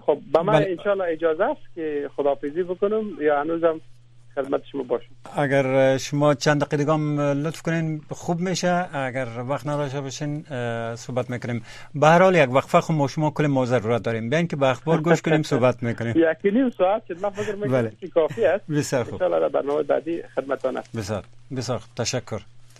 خب به من انشالله اجازه است که خداحافظی بکنم یا هنوزم خدمت شما باشم؟ اگر شما چند دقیقه دیگه هم لطف کنین خوب میشه. اگر وقت نداشته باشین صحبت میکنیم. به هر حال یک وقفه خود ما شما کل ما ضرورت داریم. بیاین که به اخبار گوش کنیم صحبت میکنیم. 1.5 ساعت من فکر میکنم که کافی است. بسیار خوب. ان شاء الله برنامه بعدی خدمتتان است. بسیار بسیار تشکر.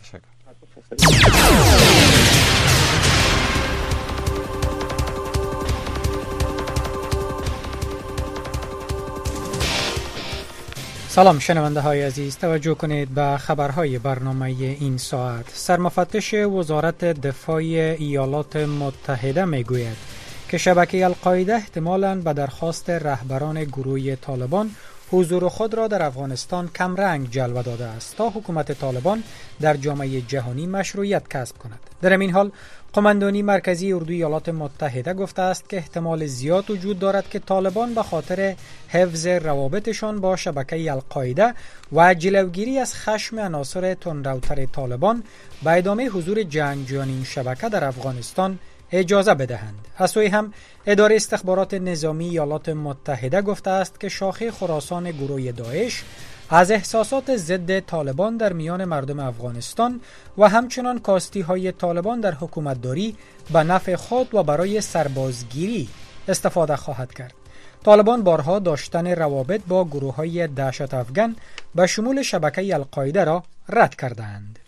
سلام شنونده های عزیز، توجه کنید به خبرهای برنامه این ساعت. سرمفتش وزارت دفاع ایالات متحده میگوید که شبکه القاعده احتمالاً به درخواست رهبران گروه طالبان حضور خود را در افغانستان کمرنگ جلوه داده است تا حکومت طالبان در جامعه جهانی مشروعیت کسب کند. در این حال قماندانی مرکزی اردوی ایالات متحده گفته است که احتمال زیاد وجود دارد که طالبان به خاطر حفظ روابطشان با شبکه القاعده و جلوگیری از خشم عناصر تندروتر طالبان به ادامه حضور جنگجویان این شبکه در افغانستان اجازه بدهند. از سوی هم اداره استخبارات نظامی ایالات متحده گفته است که شاخه خراسان گروه داعش از احساسات ضد طالبان در میان مردم افغانستان و همچنان کاستی های طالبان در حکومتداری به نفع خود و برای سربازگیری استفاده خواهد کرد. طالبان بارها داشتن روابط با گروه های دهشت افغان به شمول شبکه القاعده را رد کردند.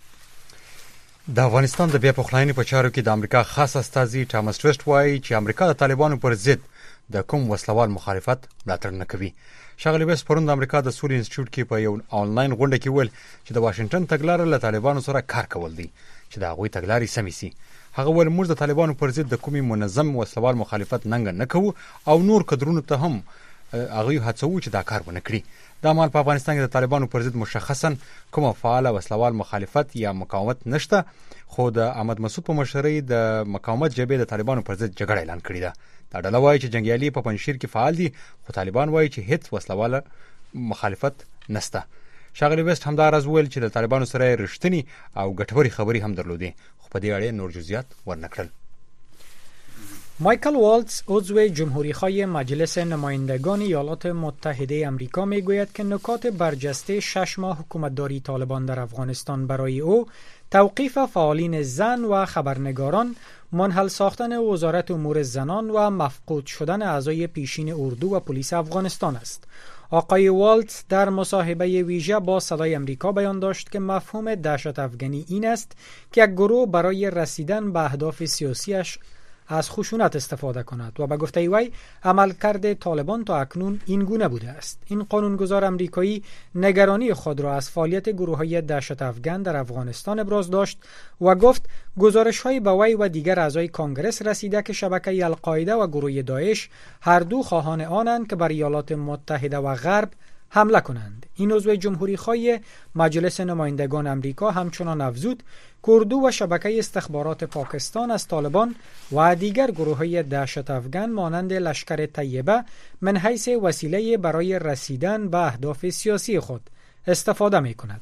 د افغانستان د بیا پخلاینې په چارو کې د امریکا خاص استازي ټامس ټرسټ وایي چې امریکا د طالبانو پر ضد د کوم وسلوال مخالفت ملاتړ نه کوي. ښاغلی ویس پرون د امریکا د سولې انسټیټیوټ کې په یو آنلاین غونډه کې ویل چې د واشنگټن تګلاره له طالبانو سره کار کول دي چې د هغوی تګلارې سمې سي. هغه ویل موږ د طالبانو پر ضد د کومې منظم وسلوال مخالفت ننګ نه کوو او نور کدرونو ته هم هغوی هڅوو چې دا کار ونه کړي. دا مهال په افغانستان کې د طالبانو پر ضد مشخصا کومه فعاله وسلوال مخالفت یا مقاومت نشته، خو د احمد مسعود په مشرۍ د مقاومت جبهې د طالبانو پر ضد جګړه اعلان کړې ده. دا ډله وایي چې جنګیالي په پنجشیر کې فعال دي، خو طالبان وایي چې هیڅ وسلواله مخالفت نشته. ښاغلی ویسټ همدا راز ویل چې د طالبانو سره رښتینی او ګټورې خبرې هم درلودې، خو په دې اړه نور جزئیات ورنکړل. مایکل والتز عضو جمهوری‌خواه مجلس نمایندگان ایالات متحده آمریکا میگوید که نکات برجسته 6 ماه حکومتداری طالبان در افغانستان برای او توقیف فعالین زن و خبرنگاران، منحل ساختن وزارت امور زنان و مفقود شدن اعضای پیشین اردو و پلیس افغانستان است. آقای والتز در مصاحبه ویژه با صدای آمریکا بیان داشت که مفهوم دهشت افغانی این است که یک گروه برای رسیدن به اهداف سیاسیش از خشونت استفاده کند و به گفته وی عملکرد طالبان تا اکنون این گونه بوده است. این قانونگذار امریکایی نگرانی خود را از فعالیت گروه‌های دهشت افغان در افغانستان ابراز داشت و گفت گزارش‌های به وی و دیگر اعضای کانگرس رسیده که شبکه القاعده و گروه داعش هر دو خواهان آنند که بر ایالات متحده و غرب حمله کنند. این عضو جمهوری‌خواه مجلس نمایندگان آمریکا همچنان افزود که اردو و شبکه استخبارات پاکستان از طالبان و دیگر گروه‌های دهشت افغان مانند لشکر طیبه من حیث وسیله برای رسیدن به اهداف سیاسی خود استفاده می‌کند.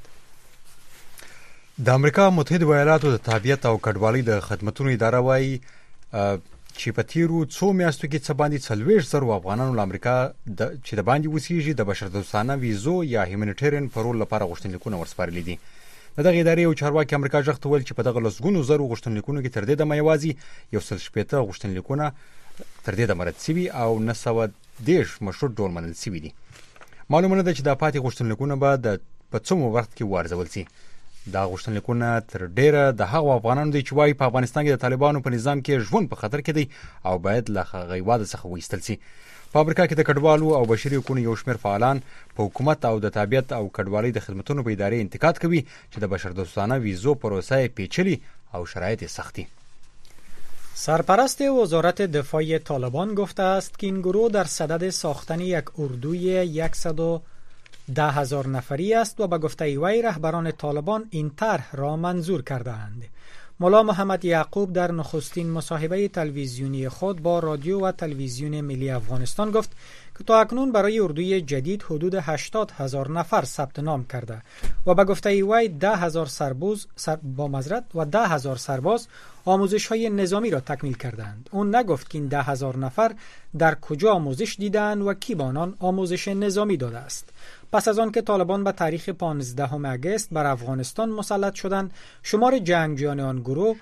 د امریکا متحده ایالاتو د تابعیت او کډوالۍ د خدماتو اداره وایي چې په تیرو څو میاشتو کې څه باندې 40,000 افغانانو له امریکا چې د باندې اوسېږي د بشردوستانه ویزو یا هیومانیټیرین پرول لپاره غوښتنلیکونه ورسپارلي دي. د دغه ادارې یو چارواکي امریکا ژغ ته ویل چې په دغه لسګونو زرو غوښتنلیکونو کې تر دې دمه یوازې 160 غوښتنلیکونه تر دې دمه رد سوي او 910 مشروط ډول منل سوي دي. معلومه نه ده چې دا پاتې غوښتنلیکونه به په څومره وخت کې وارزول شي. دا غوښتنلیکونه تر ډیره د هغو افغانانو دي چې وايي په افغانستان کې د طالبانو په نظام کې ژوند په خطر کې دی او باید له هغه هیواده څخه وایستل شي. په امریکا کې د کډوالو او بشري حقوقو یو شمېر فعالان په حکومت او د تابعیت او کډوالۍ د خدماتو په ادارې انتقاد کوي چې د بشردوستانه ویزو پروسه پیچلې او شرایط سختي. سرپرست وزارت دفاع طالبان گفته است که این گروه در صدد ساختن یک اردوی 110,000 نفری است و به گفته وی رهبران طالبان این طرح را منظور کرده‌اند. ملا محمد یعقوب در نخستین مصاحبه تلویزیونی خود با رادیو و تلویزیون ملی افغانستان گفت که تا اکنون برای اردوی جدید حدود 80,000 نفر ثبت نام کرده و به گفته وی 10,000 سرباز آموزش‌های نظامی را تکمیل کردند. اون نگفت که این 10,000 نفر در کجا آموزش دیدند و کی به آنان آموزش نظامی داده است. پس از آن که طالبان به تاریخ 15 اگست بر افغانستان مسلط شدند، شمار جنگجویان آن گروه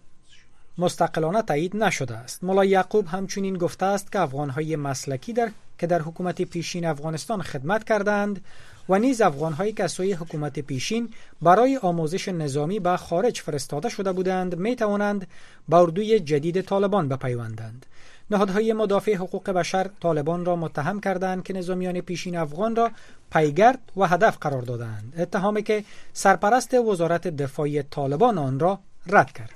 مستقلانه تایید نشده است. ملا یعقوب همچنین گفته است که افغان‌های مسلکی که در حکومت پیشین افغانستان خدمت کردند و نیز افغان‌هایی که از سوی حکومت پیشین برای آموزش نظامی به خارج فرستاده شده بودند می توانند به اردوی جدید طالبان بپیوندند. نهادهای مدافع حقوق بشر طالبان را متهم کردند که نظامیان پیشین افغان را پیگرد و هدف قرار دادند، اتهامی که سرپرست وزارت دفاع طالبان آن را رد کرد.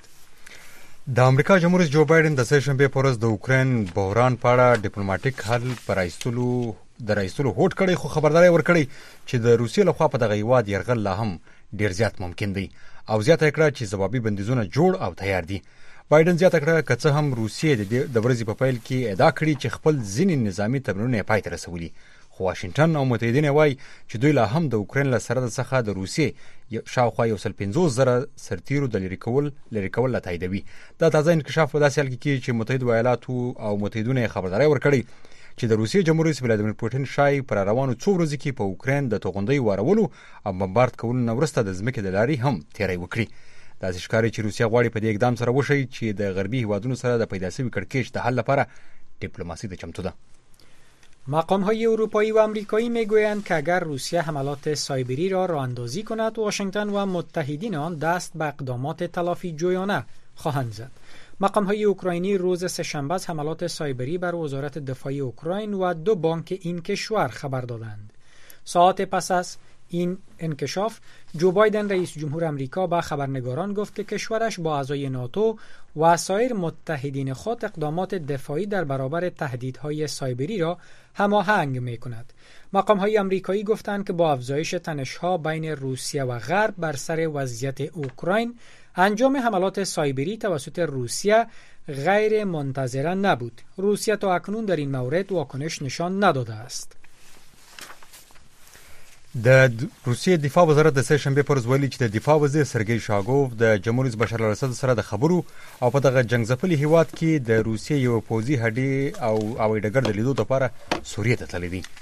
د امریکا جمهور رئیس جو بایدن د سه شنبې په ورځ د اوکراین بحران په اړه ډیپلوماټیک حل پر راایستلو هوډ کړی، خو خبرداری ورکړی چې د روسیې لخوا په دغه هیواد یرغل لا هم ډیر زیات ممکن دی او زیاته کړه چې ځوابي بندیزونه جوړ او تیار دي. بایدن زیاته کړه که څه هم روسیې د ورځې په پیل کې ادعا کړې چې خپل ځینې نظامی تمرینونه پای ته رسولي، خو واشنگټن او متحدین وایي چې دوی لا هم د اوکراین له سرحد څخه د روسیې شاوخوا 150,000 سرتیرو د لرې کول تاییدوي. دا تازه انکشاف په داسې حال کې کیږي چې متحده ایالاتو او متحدینو خبرداری ورکړی چې د روسیې جمهور رئیس ولادیمیر پوتین شای پر روانو څو ورځې کې په اوکراین د توغندۍ وارولو او بمبارد کولو نه وروسته د ځمکې د لارې هم تیری وکړي. داسې ښکاري چې روسیه غواړي په دې اقدام سره وښیي چې د غربي هیوادونو سره د پیدا شوي کړکېچ د حل لپاره دیپلماسي د چمتو ده. مقام‌های اروپایی و آمریکایی می‌گویند که اگر روسیه حملات سایبری را راه‌اندازی کند، واشنگتن و متحدین آن دست به اقدامات تلافی جویانه خواهند زد. مقام‌های اوکراینی روز سه‌شنبه از حملات سایبری بر وزارت دفاع اوکراین و 2 بانک این کشور خبر دادند. ساعات پس از این انکشاف، جو بایدن رئیس جمهور آمریکا به خبرنگاران گفت که کشورش با اعضای ناتو و سایر متحدین خود اقدامات دفاعی در برابر تهدیدهای سایبری را هماهنگ می‌کند. مقام‌های آمریکایی گفتند که با افزایش تنش‌ها بین روسیه و غرب بر سر وضعیت اوکراین، انجام حملات سایبری توسط روسیه غیر منتظره نبود. روسیه تا اکنون در این مورد واکنش نشان نداده است. د روسیې دفاع وزارت د سه شنبې پر ورځ ویلي چې د دفاع وزیر سرګی شاګوف د جمهور رئیس بشار الاسد سره د خبرو او په دغه جنگ ځپلي هیواد کې د روسیې یو پوځي هډې او هوایي ډګر د لیدو لپاره سوریې ته تللی دي.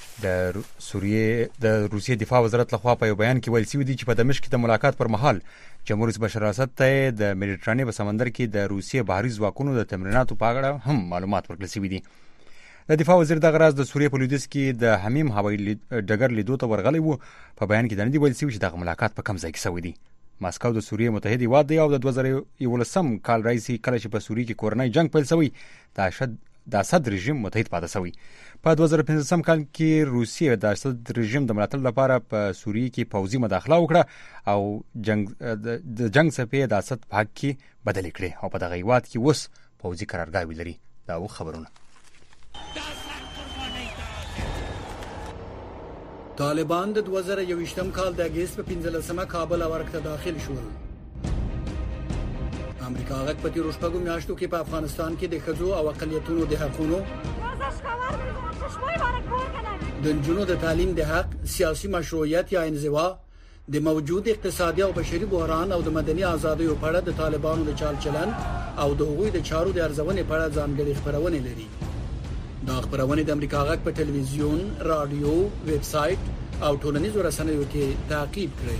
د روسیې دفاع وزارت لخوا په یو بیان کې ویل شوي دي چې په دمشق کې د ملاقات پر مهال جمهور رئیس بشار الاسد ته د میډیټرانې په سمندر کې د روسیې بحري ځواکونو د تمریناتو په اړه هم معلومات ورکړل شوي دي. د دفاع وزیر دغه راز د سوریې په لویدیځ کې د حمیم هوایي ډګر لیدو ته ورغلی و. په بیان کې د ندی ویل شوي چې دغه ملاقات په کم ځای کې شوی دی. ماسکو د سوریې متحد هیواد دی او د 2011 کال راځي کله چې په سوریې کې کورنۍ جنگ پیل شوی د اسد رژیم متحد پاتې شوی. په 2015 کال کې روسیې د اسد رژیم د ملاتړ لپاره په سوریې کې پوځي مداخله وکړه او د جنگ څپې د اسد په حق کې بدلې کړې او په دغه هیواد کې اوس پوځي قرارګاهي لري. دا و خبرونه. طالبان د 2021 کال د اگست په 15مه کابل او ارګ ته داخل شول. امریکا غږ په تیرو شپږو میاشتو کې په افغانستان کې د ښځو او اقلیتونو د حقونو، د نجونو د تعلیم د حق، سیاسي مشروعیت یا انزوا، د موجود اقتصادي او بشري بحران او د مدني ازادیو په اړه د طالبانو د چال چلن او د هغوی د چارو د ارزونې په اړه ځانګړي خبرونه لري. دا خبرونه د امریکا غږ په ټلویزیون، رادیو، ویب سایټ او ټولنیزو رسنیو کې تعقیب کړئ.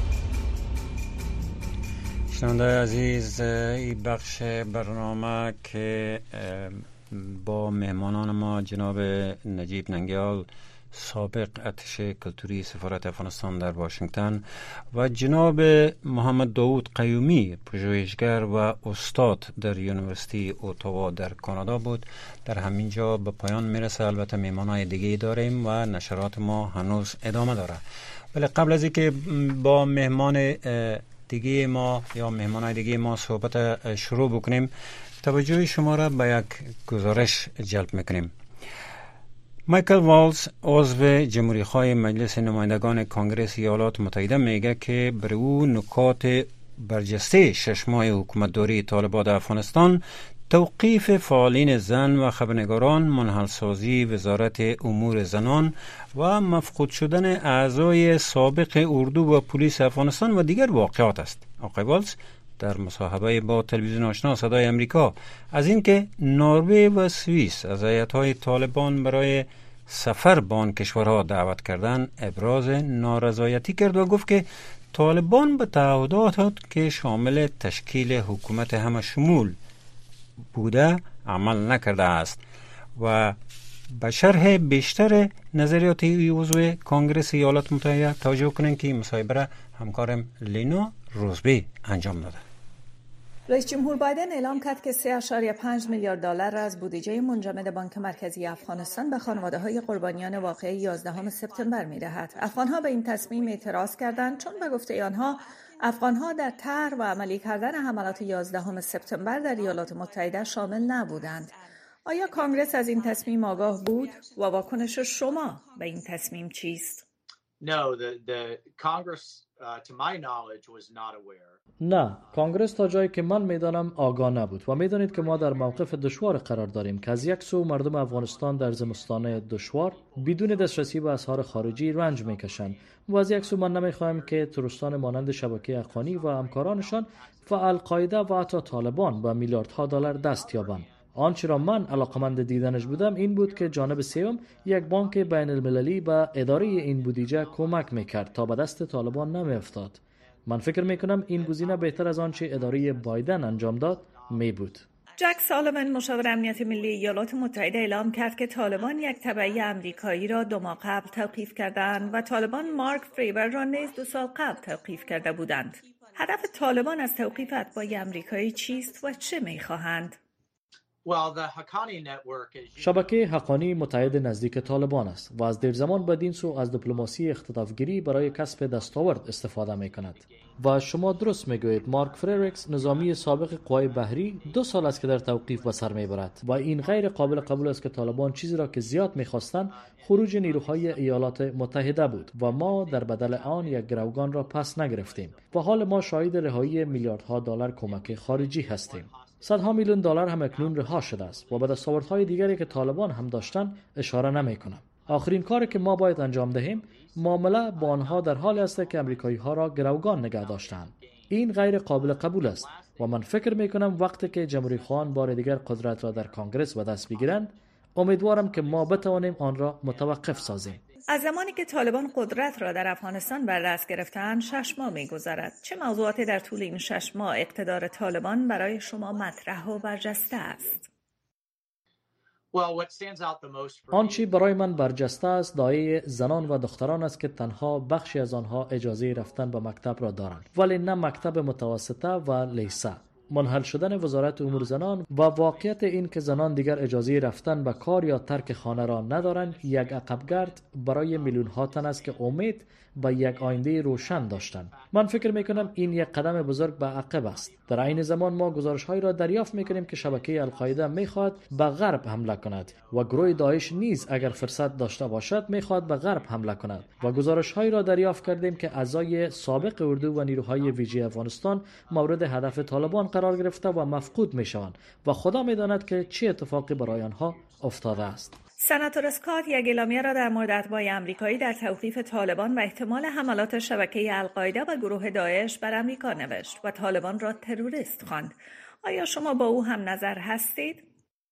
شنونده عزیز، این بخش برنامه که با مهمانان ما جناب نجیب ننگیال، سابق ارتش کلتوری سفارت افغانستان در واشنگتن، و جناب محمد داود قیومی، پژوهشگر و استاد در یونیورسیتی اوتاوا در کانادا بود. در همین جا به پایان میرسه. البته مهمانای دیگه داریم و نشرات ما هنوز ادامه داره. ولی قبل از اینکه با مهمان دیگه ما یا مهمانای دیگه ما صحبت شروع بکنیم، توجه شما را به یک گزارش جلب میکنیم. مایکل والز، عضو جمهوری‌خواه مجلس نمایندگان کنگره ایالات متحده، میگه که برای او نکات برجسته 6 ماه حکومتداری طالبان در افغانستان توقیف فعالین زن و خبرنگاران، منحل‌سازی وزارت امور زنان و مفقود شدن اعضای سابق اردو و پلیس افغانستان و دیگر واقعات است. آقای والز در مصاحبه با تلویزیون آشنا صدای امریکا از اینکه نروژ و سوئیس از هیئت‌های طالبان برای سفر به آن کشورها دعوت کردن ابراز نارضایتی کرد و گفت که طالبان به تعهدات که شامل تشکیل حکومت همشمول بوده عمل نکرده است و به شرح بیشتر نظریات عضو کنگره ایالات متحده توجه کنیم که این مصاحبه را همکارم لینا روزبی انجام داده. رئیس جمهور بایدن اعلام کرد که 3.5 میلیارد دلار از بودجه منجمد بانک مرکزی افغانستان به خانواده‌های قربانیان واقعه 11 سپتامبر می‌دهد. افغان‌ها به این تصمیم اعتراض کردند چون به گفته آنها افغان‌ها در طرح و عملی کردن حملات 11 سپتامبر در ایالات متحده شامل نبودند. آیا کانگرس از این تصمیم آگاه بود و واکنش شما به این تصمیم چیست؟ نه، کانگرس تا جایی که من میدانم آگاه نبود و میدانید که ما در موقف دشوار قرار داریم که از یک سو مردم افغانستان در زمستانه دشوار بدون دسترسی به اسعار خارجی رنج میکشند و از یک سو من نمیخواهم که تروریستان مانند شبکه حقانی و همکارانشان و القاعده و حتی طالبان به میلیاردها دلار دست یابند. آنچه را من علاقمند دیدنش بودم این بود که جانب سوم یک بانک بین المللی به اداره این بودجه کمک میکرد تا به دست طالبان نمیافتاد. من فکر میکنم این گزینه بهتر از آنچه اداره بایدن انجام داد می بود. جک سالمن مشاور امنیت ملی ایالات متحده اعلام کرد که طالبان یک تبعی امریکایی را 2 ماه قبل توقیف کردند و طالبان مارک فریبر را نیز 2 سال قبل توقیف کرده بودند. هدف طالبان از توقیف اتباع امریکایی چیست و چه میخواهند؟ شبکه حقانی متحد نزدیک طالبان است و از دیر زمان بدین سو از دیپلماسی اختطافگیری برای کسب دستاورد استفاده می کند. و شما درست میگویید مارک فریرکس نظامی سابق قوای بحری 2 سال است که در توقیف به سر میبرد و این غیر قابل قبول است که طالبان چیزی را که زیاد میخواستند خروج نیروهای ایالات متحده بود و ما در بدل آن یک گروگان را پس نگرفتیم و حال ما شاهد رهایی میلیاردها دلار کمک خارجی هستیم. صدها میلیون دلار هم اکنون رها شده است و به دستاوردهای دیگری که طالبان هم داشتند اشاره نمی‌کنم. آخرین کاری که ما باید انجام دهیم معامله با آنها در حالی است که امریکایی‌ها را گروگان نگه داشتند. این غیر قابل قبول است و من فکر می‌کنم وقتی که جمهوری‌خواهان بار دیگر قدرت را در کانگرس به دست بگیرند امیدوارم که ما بتوانیم آن را متوقف سازیم. از زمانی که طالبان قدرت را در افغانستان بر دست گرفتند 6 ماه می‌گذرد. چه موضوعاتی در طول این 6 ماه اقتدار طالبان برای شما مطرح و برجسته است؟ آنچه برای من برجسته است دایه زنان و دختران است که تنها بخشی از آنها اجازه رفتن به مکتب را دارند ولی نه مکتب متوسطه و لیسه. منحل شدن وزارت امور زنان و واقعیت این که زنان دیگر اجازه رفتن به کار یا ترک خانه را ندارند یک عقبگرد برای میلیون ها تن است که امید به یک آینده روشن داشتند. من فکر میکنم این یک قدم بزرگ به عقب است. در عین زمان ما گزارش هایی را دریافت میکنیم که شبکه القاعده میخواد به غرب حمله کند و گروه داعش نیز اگر فرصت داشته باشد میخواد به غرب حمله کند و گزارش هایی را دریافت کردیم که اعضای سابق اردو و نیروهای ویژه افغانستان مورد هدف طالبان قرار گرفته و مفقود میشوند و خدا میداند که چه اتفاقی برای آنها افتاده است. سناتور اسکات یک اعلامیه را در مورد اتباع آمریکایی در توقیف طالبان و احتمال حملات شبکه القاعده و گروه داعش بر آمریکا نوشت و طالبان را تروریست خواند. آیا شما با او هم نظر هستید؟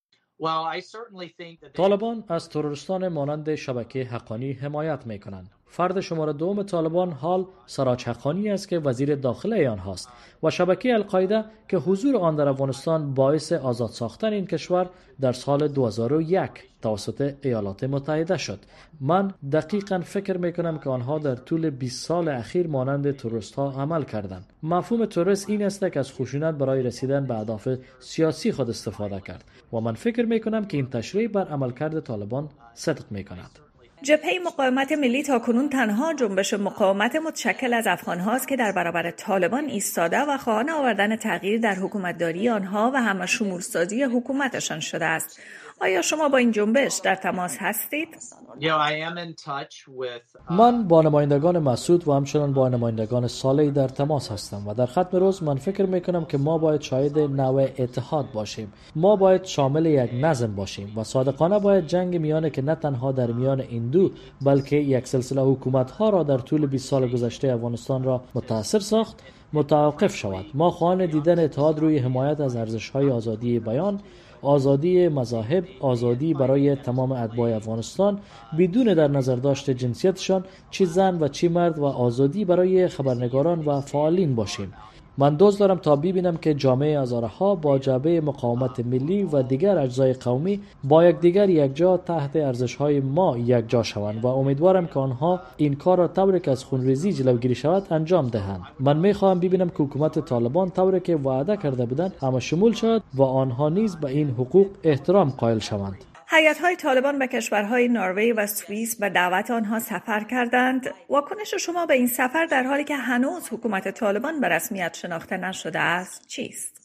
طالبان از تروریستان مانند شبکه حقانی حمایت می‌کنند. فرد شماره 2 طالبان حال سراج حقانی است که وزیر داخله آنهاست و شبکه القاعده که حضور آن در افغانستان باعث آزاد ساختن این کشور در سال 2001 توسط ایالات متحده شد. من دقیقاً فکر می‌کنم که آنها در طول 20 سال اخیر مانند تروریست‌ها عمل کردند. مفهوم تروریست این است که از خشونت برای رسیدن به اهداف سیاسی خود استفاده کرد و من فکر می‌کنم که این تشریح بر عملکرد طالبان صدق می‌کند. جبهه مقاومت ملی تاکنون تنها جنبش مقاومت متشکل از افغان هاست که در برابر طالبان ایستاده و خواهان آوردن تغییر در حکومتداری آنها و همه شمولسازی حکومتشان شده است. آیا شما با این جنبش در تماس هستید؟ من با نمایندگان مسعود و همچنان با نمایندگان صالح در تماس هستم و در ختم روز من فکر میکنم که ما باید شاهد نوع اتحاد باشیم. ما باید شامل یک نظم باشیم و صادقانه باید جنگ میانه که نه تنها در میان این دو بلکه یک سلسله حکومت ها را در طول 20 سال گذشته افغانستان را متاثر ساخت متوقف شود. ما خواهان دیدن اتحاد روی حمایت از ارزش‌های آزادی بیان، آزادی مذاهب، آزادی برای تمام اتباع افغانستان بدون در نظر داشت جنسیتشان، چه زن و چه مرد، و آزادی برای خبرنگاران و فعالین باشیم. من دوست دارم تا ببینم که جامعه هزارها با جبهه مقاومت ملی و دیگر اجزای قومی با یکدیگر یکجا تحت ارزش‌های ما یکجا شوند و امیدوارم که آنها این کار را طوری که از خونریزی جلوگیری شود انجام دهند. من می‌خواهم ببینم که حکومت طالبان طوری که وعده کرده بودند همه شمول شود و آنها نیز به این حقوق احترام قائل شوند. هیئت‌های طالبان به کشورهای نروژ و سوئیس به دعوت آنها سفر کردند. واکنش شما به این سفر در حالی که هنوز حکومت طالبان به رسمیت شناخته نشده است چیست؟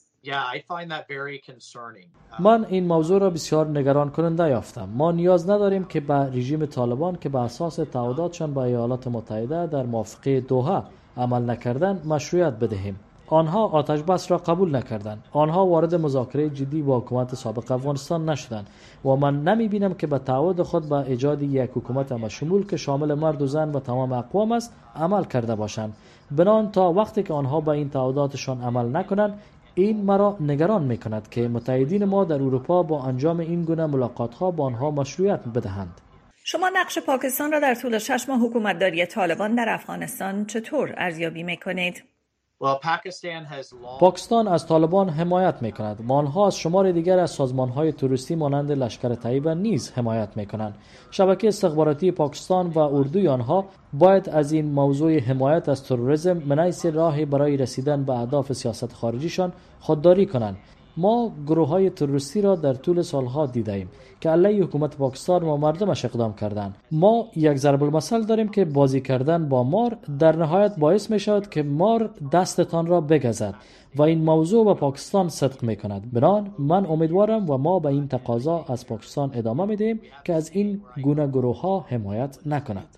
من این موضوع را بسیار نگران کننده یافتم. ما نیاز نداریم که به رژیم طالبان که به اساس تعهداتشان با ایالات متحده در موافقه دوحه عمل نکردند مشروعیت بدهیم. آنها آتش بس را قبول نکردند. آنها وارد مذاکره جدی با حکومت سابق افغانستان نشدند و من نمی بینم که به تعهد خود به ایجاد یک حکومت همشمول که شامل مرد و زن و تمام اقوام است عمل کرده باشند. بنابراین تا وقتی که آنها به این تعهداتشان عمل نکنند این مرا نگران میکند که متحدین ما در اروپا با انجام این گونه ملاقات‌ها با آنها مشروعیت بدهند. شما نقش پاکستان را در طول 6 ماه حکومتداری طالبان در افغانستان چطور ارزیابی میکنید؟ پاکستان از طالبان حمایت میکند و آنها از شمار دیگر از سازمانهای تروریستی مانند لشکر طیبه نیز حمایت میکنند. شبکه استخباراتی پاکستان و اردوی آنها باید از این موضوع حمایت از تروریسم منیس راهی برای رسیدن به اهداف سیاست خارجیشان خودداری کنند. ما گروه‌های تروریستی را در طول سالها دیدیم که علیه حکومت پاکستان و مردمش اقدام کردند. ما یک ضرب المثل داریم که بازی کردن با مار در نهایت باعث می شود که مار دستتان را بگزد و این موضوع به پاکستان صدق می کند. بنابراین من امیدوارم و ما به این تقاضا از پاکستان ادامه می دهیم که از این گونه گروه‌ها حمایت نکند.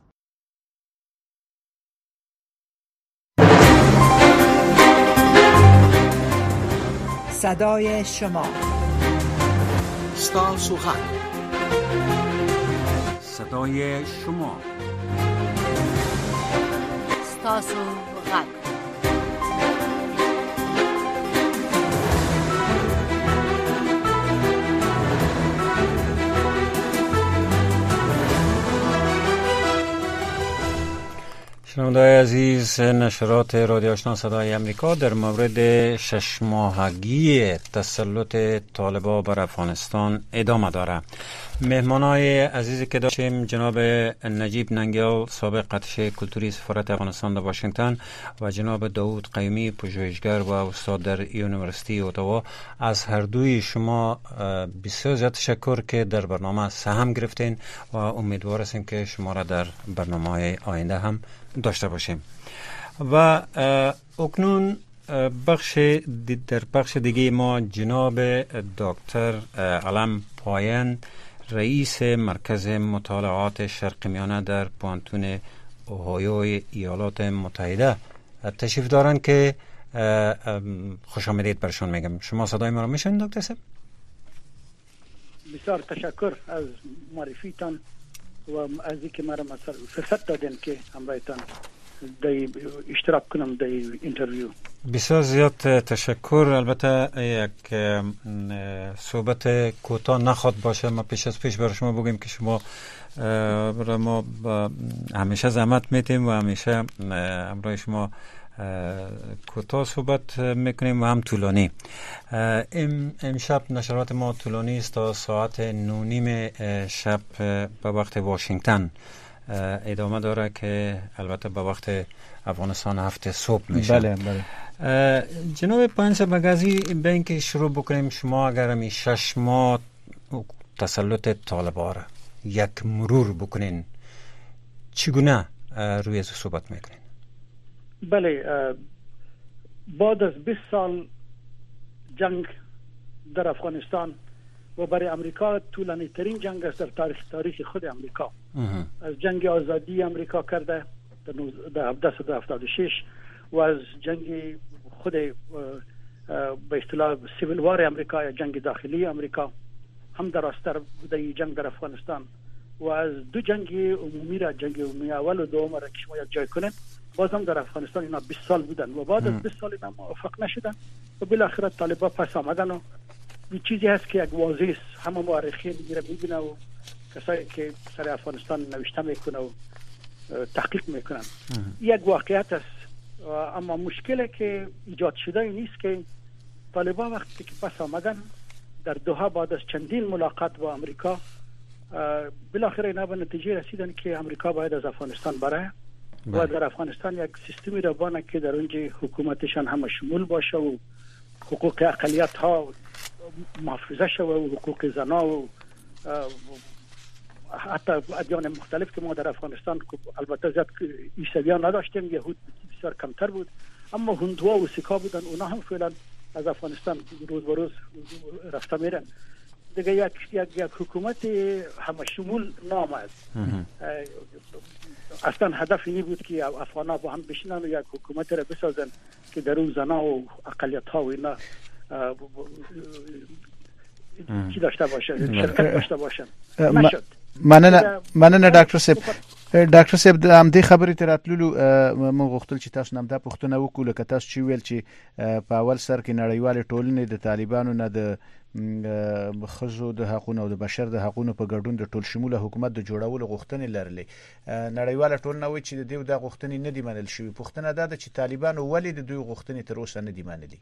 صدای شما، ستاسو غږ، صدای شما، ستاسو غږ. شنونده‌های عزیز، نشرات رادیو آشنا صدای امریکا در مورد 6 ماهگی تسلط طالبان بر افغانستان ادامه داره. مهمانای عزیزی که داشتیم جناب نجیب ننگیال، سابق ارتش کلتوری سفارت افغانستان در واشنگتن، و جناب داود قیومی، پژوهشگر و استاد در یونیورسیتی اتاوا. از هر دوی شما بسیار زیاد تشکر که در برنامه سهم گرفتین و امیدوار هستیم که شما را در برنامه‌های آینده هم داشته باشیم. و اکنون در بخش دیگه ما جناب دکتر علم پایان، رئیس مرکز مطالعات شرق میانه در پوانتون اوهایو ایالات متحده تشریف دارن که خوش آمدید برشون میگم. شما صدای ما رو میشنید دکتر صاحب؟ بسیار تشکر از معرفیتان و از اینکه مرا فرصت دادین که همراهتان اشتراک کنم در اینترویو. بسیار زیاد تشکر. البته یک صحبت کوتاه نخواد باشه. ما پیش برای شما بگیم که شما ما همیشه زحمت میتیم و همیشه همراه شما کوتاه صحبت میکنیم و هم طولانی. امشب نشرات ما طولانی است تا ساعت 9:30 شب به وقت واشنگتن ادامه داره که البته به وقت افغانستان 7 صبح میشه. بله. جناب پانس بگازی، به اینکه شروع بکنیم، شما اگر همی 6 ماه تسلط طالبان را یک مرور بکنین، چگونه روی از صحبت میکنین؟ بله، بعد از 20 سال جنگ در افغانستان و برای امریکا طولانی ترین جنگ است در تاریخ خود امریکا. از جنگ آزادی امریکا کرده در 1776 و از جنگ خود به اصطلاح سیویل وار امریکا یا جنگ داخلی امریکا هم در استر بوده جنگ در افغانستان و از دو جنگ عمومی را جنگ عمومی اول و دوم را که شما یک جای کنید باز هم در افغانستان اینا 20 سال بودن و بعد از 20 سال اینا موفق نشدن و بالاخره طالبان پس آمدن و این چیزی هست که یک واضح است، همه مورخین میره میبینه و کسایی که سر افغانستان نوشته میکنه و تحقیق میکنن یک واقعیت است. اما مشکلی که ایجاد شده این نیست که طالبان وقتی که پس آمدن در دوحه بعد از چندین ملاقات با امریکا بالاخره اینا به نتیجه رسیدن که امریکا باید از افغانستان بره و در افغانستان یک سیستمی را بانه که در اونجا حکومتشان همه شمول باشه و حقوق اقلیت ها محافظه شده و حقوق زنا و حتی ادیان مختلف که ما در افغانستان البته زیاد عیسویان نداشتیم، یهود بسیار کمتر بود، اما هندوها و سیکها بودن، اونا هم فعلا از افغانستان روز به روز رفته میرن دیگه. یک حکومت همه شمول نامد. اصلا هدف اینی بود که افغان‌ها با هم بشینن و یک حکومت را بسازن که در اون زنا و اقلیت ها و اینا چی داشته باشه، شرکت داشته باشن. نشد. مننه ډاکټر صاحب د همدې خبرې تر اتللو موږ غوښتل چې تاسو نامدا پوښتنه وکړو لکه تاسو چې ویل چې په اول سر کې نړیوال ټولنې د طالبانو نه د خزو د حقوقو او د بشر د حقوقو په ګډون د ټول شموله حکومت د جوړولو غوښتنې لرلې. نړیوال ټولنه وایي چې د دې د غوښتنې نه دی منل شوی. پوښتنه دا ده چې طالبانو ولې د دوی غوښتنې تر اوسه نه دی منلي؟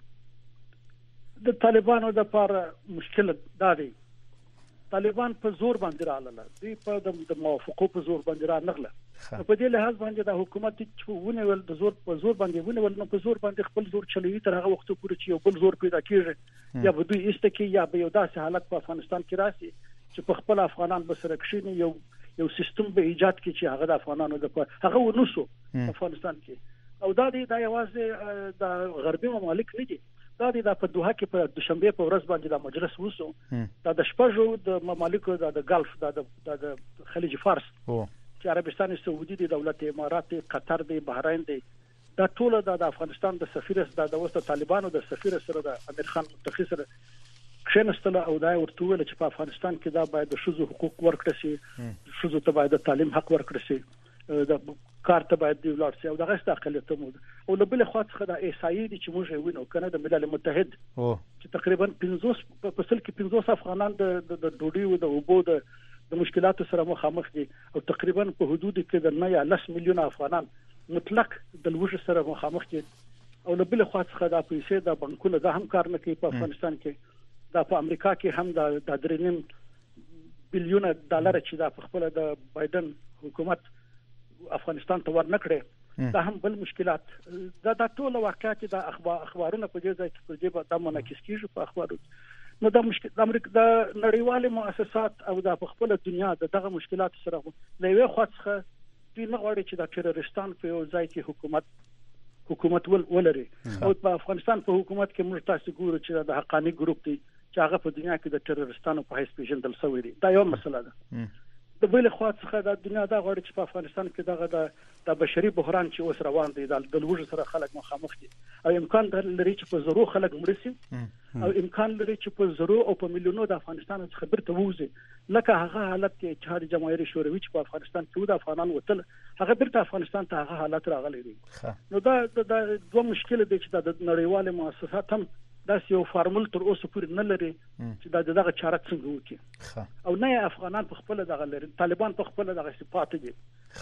د طالبانو د لپاره مشکل دا دی، طالبان په زور باندې راغله، دوی په د موافقو په زور باندې راغله. په دې لحاظ باندې د حکومت چې ونیول د زور په زور باندې ونیول، نو په زور باندې خپل زور چلوي تر هغه وخت پورې چې یو بل زور پیدا کیږي یا به دوی ایسته کې یا به یو داسې حالت په افغانستان کې راشي چې په خپل افغانان به سره کښیني، یو سیستم به ایجاد کړي چې هغه د افغانانو د هغه ونوسو افغانستان کې. او دا یوازې د غربي ممالک نه دي، دا په دوحه کې په دوشنبه په ورځ باندې د مجلس وسو، دا د شپږو د ممالکو د غلف د خلیج فارس چې عربستان سعودي دی، دولت امارات دی، قطر دی، بحرین دی، دا ټول د افغانستان د سفیر د وسط طالبانو د سفیر سره د امیر خان متقی سره کښینستل او دا ورته ویل چې په افغانستان کې دا باید د شذو حقوق ورکړي شي، شذو ته باید د تعلیم حق ورکړي شي، د کار ته باید دی ولر شي او دغه ست اقلیت مو او له بل خوا څخه د ایسایي چې موږ وینو کنه د ملل متحد چې تقریبا 50 په سل کې 50 افغانان د ډوډۍ او د اوبو د مشکلاتو سره مخامخ دي او تقریبا په حدود کې د 9 میلیون افغانان مطلق د لوږې سره مخامخ دي. او له بل خوا څخه د پیسې د بانکونو د هم کار نه کوي په افغانستان کې، دا په امریکا کې هم د 3 بلیون ډالر چې دا په خپل د بایدن حکومت افغانستان ته ورنکړي، دا هم بل مشکلات. دا ټول واقعات د اخبارونو په ځای کې په دې باندې منعکس کیږي په اخبارونو. نو دا مشکل د امریکا د نړیوال مؤسسات او د خپل دنیا دغه مشکلات سره له یو خاصه دوی نه غواړي چې د تروریستان په یو ځای کې حکومت ولري. او په افغانستان په حکومت کې موږ تاسو ګورو چې د حقانی ګروپ دی چې هغه په دنیا کې د تروریستانو په حیث پیژندل شوی دی. دا یو مسله ده. د بل خوا څخه د دنیا دا غواړي چې په افغانستان کې دغه د بشري بحران چې اوس روان دی د لوږې سره خلک مخامخ دي او امکان لري چې په زرو خلک مړ شي او امکان لري چې په زرو او په میلیونو د افغانستان څخه بیرته ووځي لکه هغه حالت کې چې هر جماهیر شوروي چې په افغانستان کې د افغانان وتل هغه بیرته افغانستان ته هغه حالت راغلی دی. نو دا دوه مشکل دي چې د نړیوال مؤسسات هم دا یو فارمول تر اوسه پورې نه لري چې دغه چاره څنګه وکړي او نه افغانان په خپل دغه لري، طالبان په خپل دغه صفات دي.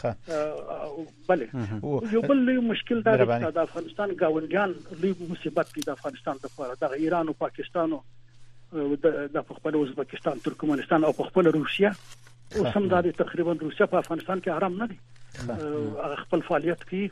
بله یو بل لوی مشکل دا دی چې د افغانستان ګاونډیان لوی مصیبت دی د افغانستان لپاره، د ایران او پاکستان او د خپل ازبکستان، ترکمنستان او په خپل روسیا او سم دا تقریبا روسیا په افغانستان کې حرام نه دي، خپل فعالیت کوي.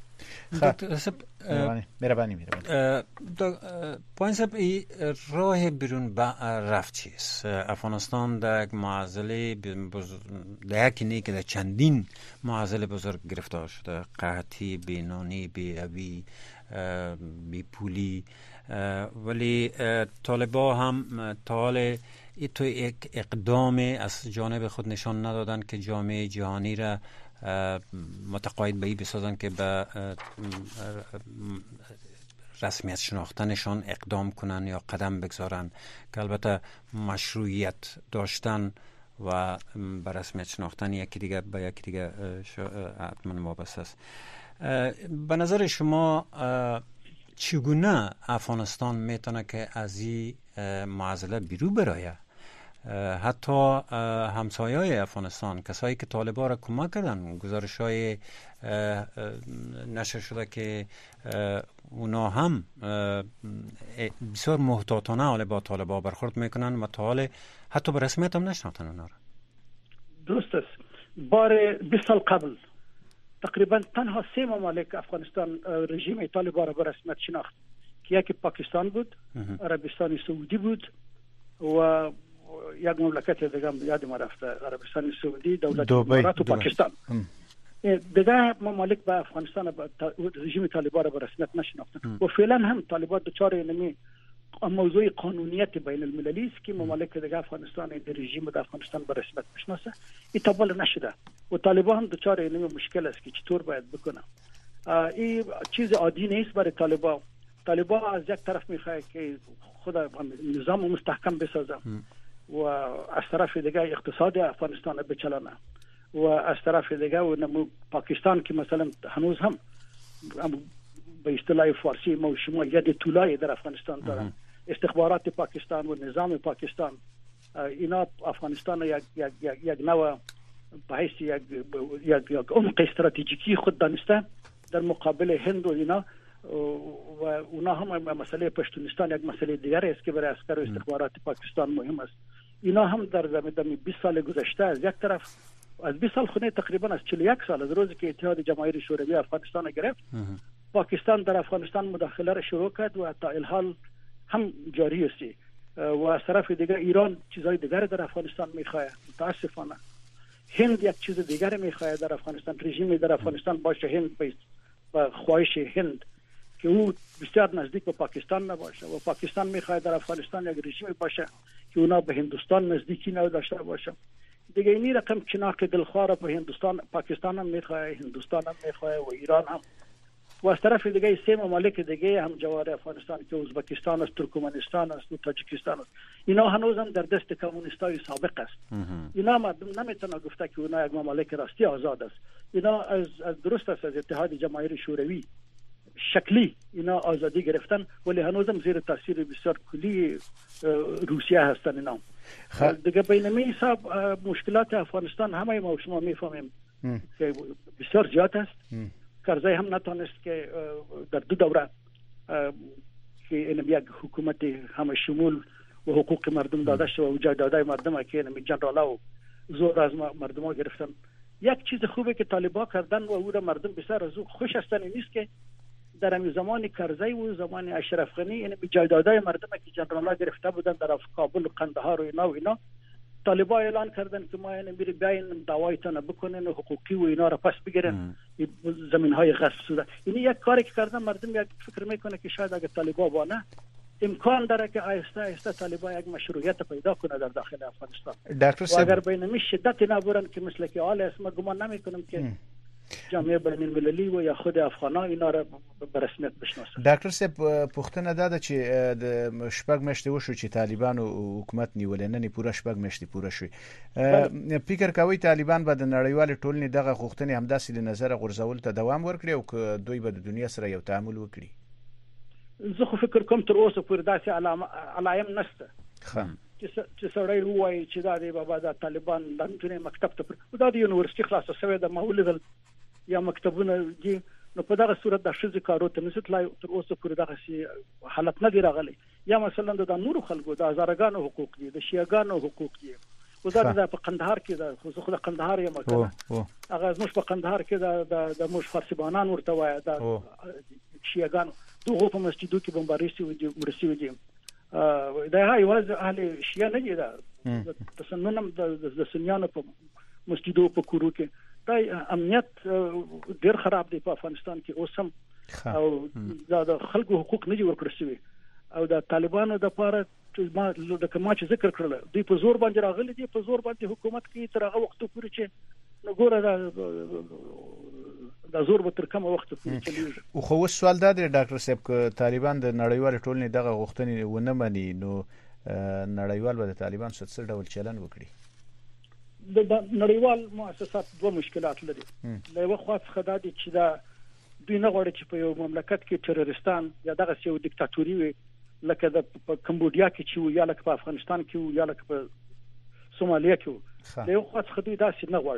مهربانی پایین صاحب راه بیرون رفت چیست؟ افغانستان در یک معضله در یکی نه که در چندین معضله بزرگ گرفتار شده، قحطی، بینانی، بی‌روی، بیپولی، ولی طالبا هم تا حال تو یک اقدام از جانب خود نشان ندادن که جامعه جهانی را متقاعد به این بسازن که به رسمیت شناختنشان اقدام کنن یا قدم بگذارن، که البته مشروعیت داشتن و به رسمیت شناختن یکی دیگه به یکی دیگه حتما وابسته است. به نظر شما چگونه افغانستان میتونه که از این معضله بیرون برایه؟ حتی همسایه‌های افغانستان، کسایی که طالبان را کمک کردن، گزارش‌های نشر شده که اونا هم بسیار محتاطانه حال با طالبان برخورد میکنن و تا حال حتی به رسمیت هم نشناختن اونا را. درست است. بار 20 سال قبل تقریبا تنها 3 ممالک افغانستان رژیم طالبان را به رسمیت شناخت که یکی پاکستان بود، عربستان سعودی بود و یک مملکت دیگه یادم رفته، عربستان سعودی، دولت امارات و پاکستان. دیگه ممالک به افغانستان رژیم طالبان را به رسمیت نشناختن و فعلا هم طالبان دچار اینمی موضوع قانونیت بین المللی است که ممالک دیگه افغانستان رژیم در افغانستان به رسمیت بشناسه. این تبال نشده و طالبان هم دچار اینمی مشکل است که چطور باید بکنه. این چیز عادی نیست برای طالبان. طالبان از یک طرف میخواد که خود نظام مستحکم بسازه و از طرف دیگه اقتصاد افغانستان بچلانه و از طرف دیگه و پاکستان که مثلا هنوز هم به اصطلاح فارسی ما شما ید طولایی در افغانستان دارن. استخبارات پاکستان و نظام پاکستان اینا افغانستان یک نوع به حیث یک عمق استراتژیکی خود دانسته در مقابل هند و اینا و اونا هم مسئله پشتونستان یک مسئله دیگر است که برای عسکر و استخبارات پاکستان مهم است. اینا هم در 20 سال گذشته از یک طرف از 20 سال خونه تقریبا از 41 سال از روزی که اتحاد جماهیر شوروی افغانستان را گرفت پاکستان در افغانستان مداخله را شروع کرد و تا الحال هم جاری است و از طرف دیگر ایران چیزهای دیگر در افغانستان میخواد. متاسفانه هند یک چیز دیگر میخواد در افغانستان، رژیم در افغانستان باشه هند و خواهش هند که او بسیار نزدیک به پاکستان نباشه و پاکستان میخواد در افغانستان یک رژیم باشه که اونا به هندوستان نزدیکی نداشته باشه. دیگه این رقم چناق دلخواه به هندوستان، پاکستان هم میخواد، هندوستان هم میخواد و ایران هم و از طرف دیگه 3 ممالک دیگه هم جوار افغانستان که ازبکستان است، ترکمنستان است و تاجیکستان است. اینا هنوز هم در دست کمونیستای سابق است. اینا مردم نمیتونه گفته که اونا یک مملکت راستی آزاد است. اینا از درست است از اتحاد جماهیر شوروی شکلی اینا آزادی گرفتن ولی هنوز هم زیر تاثیر بسیار کلی روسیه هستن. اینا دیگه بینمی حساب مشکلات افغانستان همه ما شما میفهمیم که بسیار زیاد است. کرزی هم نتونست که در 2 دوره که یک حکومت همه شمول و حقوق مردم داده شد و جایدادهای مردم که جنرالا و زور از مردم ها گرفتن. یک چیز خوبه که طالبان کردن و او را مردم بسیار از او خوش هستن این نیست که در همین زمان کرزی و زمان اشرف غنی این جایدادهای مردم که جنرالا گرفته بودن در کابل و قندهار و اینا طالبان اعلان کردن که ما یعنی میری بیاین دعوایتان بکنین و حقوقی و اینا را پس بگیرن زمین‌های غصب شده. این یک کاری که کردن مردم یک فکر میکنه که شاید اگه طالبان بانه امکان داره که آهسته آهسته طالبان یک مشروعیت پیدا کنه در داخل افغانستان و اگر بینمی شدت نبورن که مثل که حال است ما گمان نمیکنم که جامعه بین المللی و یا خود افغانان اینا را به رسمیت بشناسن. ډاکټر صاحب پوښتنه ده چې د شپږ میاشتې وشو چې طالبانو حکومت نیولې نه پوره شپږ میاشتې پوره شوې. فکر کوي طالبان به د نړیوال ټولنې دغه غوښتنې همداسې له نظر غورځول ته دوام ورکړي او که دوی به د دنیا سره یو تعامل وکړي؟ زه خو فکر کوم تر اوسه پورې داسې علایم نشته چې سړی ووایي چې دا دی بابا د طالبان د مکتب ته دا د یونیورسيټي خلاصه شوې د مولد یا مکتبونه دي نو په دغه صورت د شذ کارو ته نسټ لای تر اوسه پورې دغه حالت نه دی راغلی. یا مثلا د نورو خلکو د هزارګانو حقوق دي، د شیعاګانو حقوق دي. و دا په قندهار کې د خو د قندهار یم کنه هغه زموږ په قندهار کې د موږ فارسیبانان ورته وایي د شیعاګانو دغه په مسجدو کې بمباري شوي دي ورسېږي دي. دا یوازې اهل شیعه نه دي، دا تسنن د سنیانو په مسجدو په کورو کې دا امنیت ډیر خراب دی په افغانستان کې اوس هم او دا د خلکو حقوق نه دي ورکړل شوی. او د طالبانو د لپاره ما چې ذکر کړل دوی په زور باندې راغلي دي په زور باندې حکومت کوي تر هغه وخت پورې چې نګوره د زور به تر کومه وخت پورې چلیږي. خو اوس سوال دا دی ډاکټر صاحب ک طالبان د نړیوال ټولنې دغه غوښتنې ونه مني نو نړیوال به د طالبان څخه څه ډول چلند وکړي؟ د نړیوال مؤسسات دوه مشکلات لري. له یو خوا څخه دا دي چې دا دوی نه غواړي چې په یو مملکت کې تروریستان یا دغه یو دیکتاتوري وي لکه د کمبودیا کې چې یا لکه په افغانستان کې یا لکه په سومالیا کې. له یو خوا څخه دوی داسې نه غواړي.